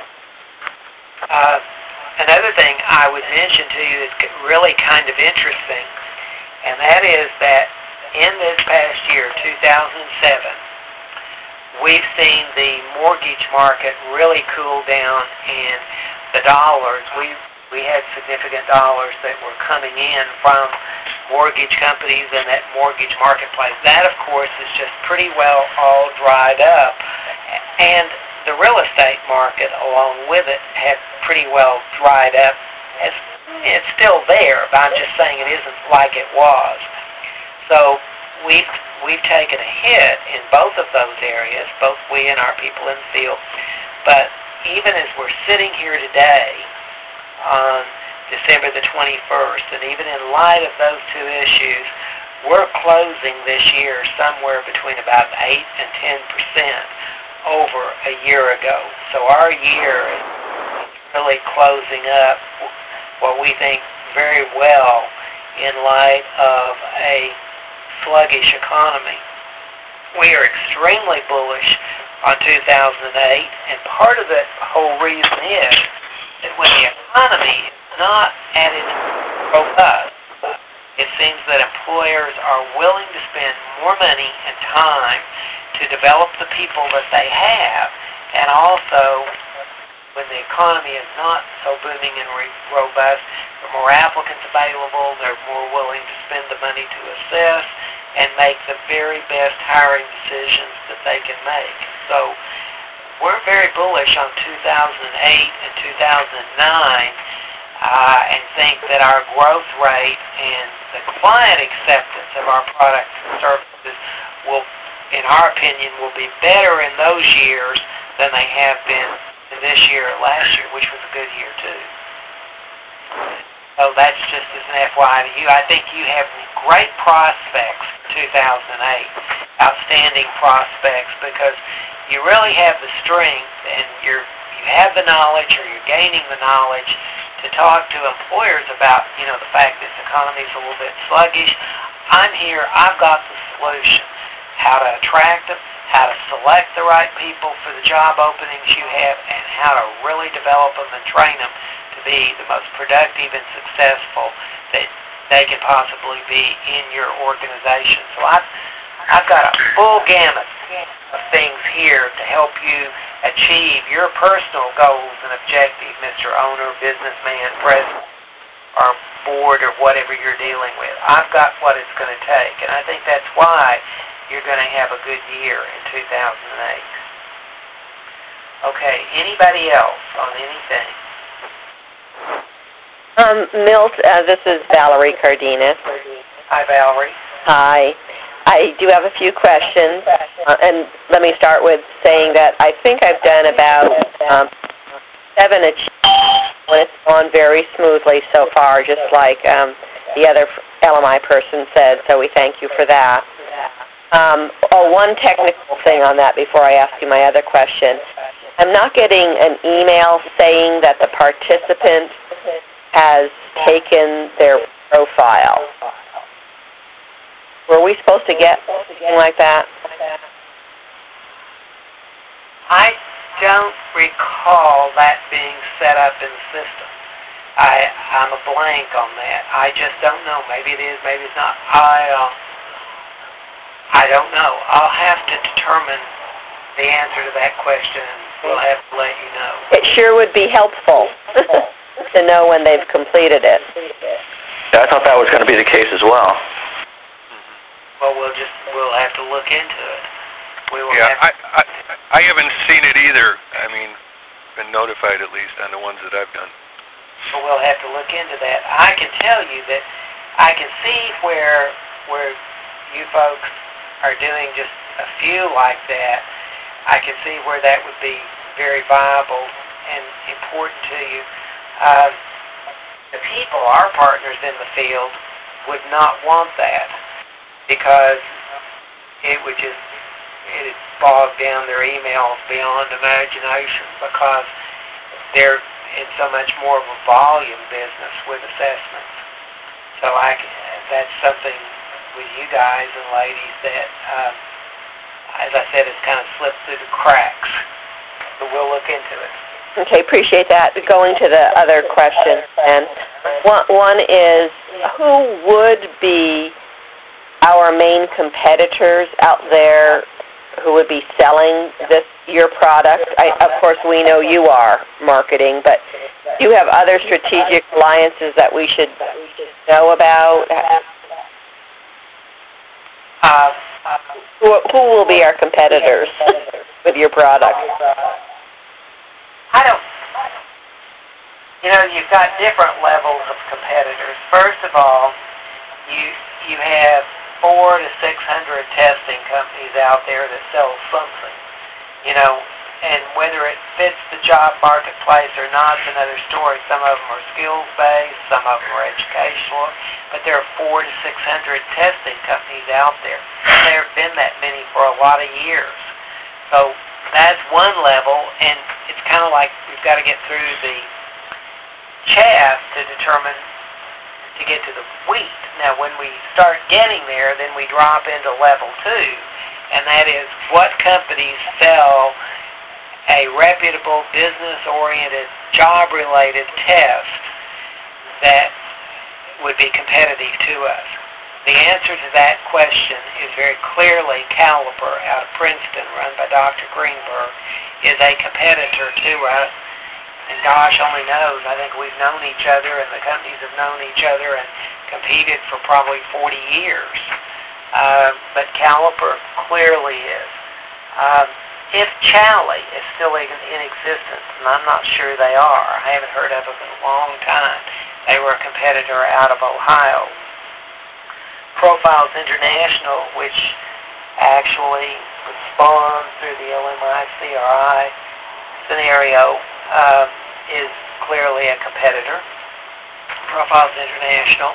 Another thing I would mention to you that's really kind of interesting, and that is that in this past year, 2007, we've seen the mortgage market really cool down, and the dollars, we had significant dollars that were coming in from mortgage companies and that mortgage marketplace. That, of course, is just pretty well all dried up, and the real estate market along with it had pretty well dried up. It's still there, but I'm just saying it isn't like it was. So we've taken a hit in both of those areas, both we and our people in the field. But even as we're sitting here today on December the 21st, and even in light of those two issues, we're closing this year somewhere between about 8 and 10% over a year ago. So our year is really closing up what we think very well in light of a sluggish economy. We are extremely bullish on 2008, and part of the whole reason is that when the economy is not at its robust, it seems that employers are willing to spend more money and time to develop the people that they have, and also when the economy is not so booming and robust, there are more applicants available, they're more willing to spend the money to assess and make the very best hiring decisions that they can make. So we're very bullish on 2008 and 2009 and think that our growth rate and the client acceptance of our products and services will, in our opinion, will be better in those years than they have been in this year or last year, which was a good year too. So that's just as an FYI to you. I think you have great prospects for 2008, outstanding prospects, because you really have the strength and you have the knowledge, or you're gaining the knowledge to talk to employers about, the fact this economy is a little bit sluggish. I'm here, I've got the solution. How to attract them, how to select the right people for the job openings you have, and how to really develop them and train them to be the most productive and successful that they can possibly be in your organization. So I've got a full gamut of things here to help you achieve your personal goals and objectives, Mr. Owner, businessman, president, or board, or whatever you're dealing with. I've got what it's going to take, and I think that's why you're going to have a good year in 2008. Okay, anybody else on anything? Milt, this is Valerie Cardenas. Hi, Valerie. Hi. I do have a few questions, and let me start with saying that I think I've done about 7 achievements, and it's gone very smoothly so far, just like the other LMI person said, so we thank you for that. One technical thing on that before I ask you my other question. I'm not getting an email saying that the participant has taken their profile. Were we supposed to get something like that? I don't recall that being set up in the system. I'm a blank on that. I just don't know. Maybe it is, maybe it's not. I don't know. I'll have to determine the answer to that question. We'll have to let you know. It sure would be helpful to know when they've completed it. Yeah, I thought that was going to be the case as well. Well, we'll have to look into it. We will Yeah, have I haven't seen it either. I mean, been notified at least on the ones that I've done. So we'll have to look into that. I can tell you that I can see where you folks are doing just a few like that. I can see where that would be very viable and important to you. The people, our partners in the field, would not want that because it would bog down their emails beyond imagination because they're in so much more of a volume business with assessments. So that's something with you guys and ladies that, as I said, it's kind of slipped through the cracks. But we'll look into it. Okay, appreciate that. Going to the other question, and one is, who would be our main competitors out there who would be selling your product? Of course, we know you are marketing, but do you have other strategic alliances that we should know about? Who will be our competitors with your product? You've got different levels of competitors. First of all, you have 400 to 600 testing companies out there that sell something, and whether it fits the job marketplace or not is another story. Some of them are skills-based, some of them are educational, but there are 400 to 600 testing companies out there. There have been that many for a lot of years. So that's one level, and it's kind of like we've got to get through the chaff to get to the wheat. Now, when we start getting there, then we drop into level 2, and that is what companies sell a reputable, business-oriented, job-related test that would be competitive to us. The answer to that question is very clearly Caliper out of Princeton, run by Dr. Greenberg, is a competitor to us. And gosh only knows, I think we've known each other and the companies have known each other and competed for probably 40 years. But Caliper clearly is. If Chally is still in existence, and I'm not sure they are, I haven't heard of them in a long time. They were a competitor out of Ohio. Profiles International, which actually was spawned through the LMI CRI scenario, is clearly a competitor. Profiles International.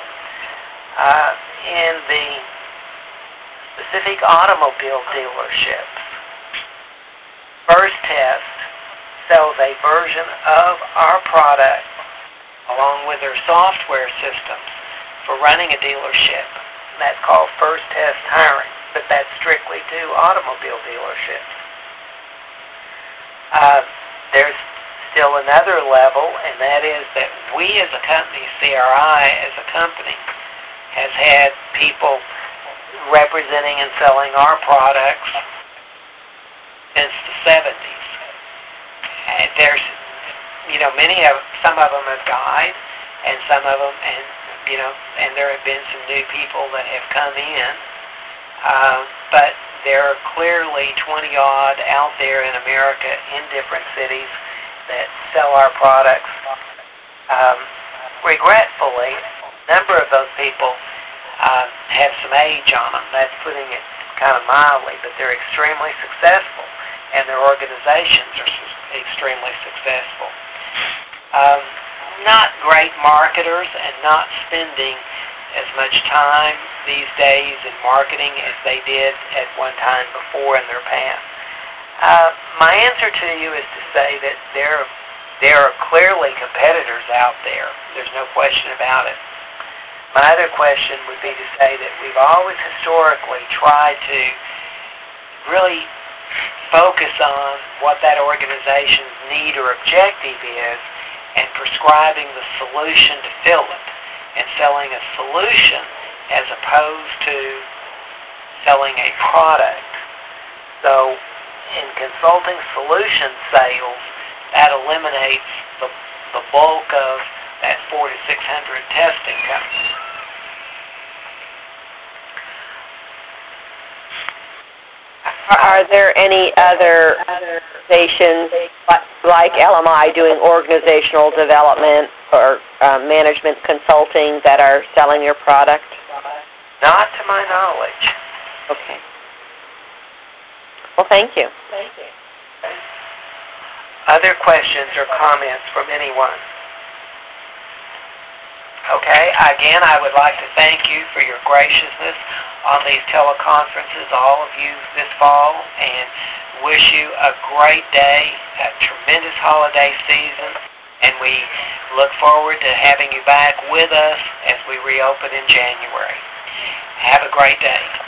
In the specific automobile dealerships, First Test sells a version of our product along with their software systems for running a dealership. That's called First Test Hiring, but that's strictly to automobile dealerships. There's still another level, and that is that we as a company, CRI as a company, has had people representing and selling our products since the 70s. And there's, some of them have died, and some of them, and there have been some new people that have come in, but there are clearly 20-odd out there in America in different cities that sell our products. Regretfully, a number of those people have some age on them. That's putting it kind of mildly, but they're extremely successful, and their organizations are extremely successful. Not great marketers and not spending as much time these days in marketing as they did at one time before in their past. My answer to you is to say that there are clearly competitors out there. There's no question about it. My other question would be to say that we've always historically tried to really focus on what that organization's need or objective is, and prescribing the solution to fill it, and selling a solution as opposed to selling a product. So in consulting solution sales, that eliminates the bulk of that 400 to 600 testing companies. Are there any other organizations like LMI doing organizational development or management consulting that are selling your product? Not to my knowledge. Okay. Well, thank you. Other questions or comments from anyone? Okay, again, I would like to thank you for your graciousness on these teleconferences, all of you this fall, and wish you a great day, a tremendous holiday season, and we look forward to having you back with us as we reopen in January. Have a great day.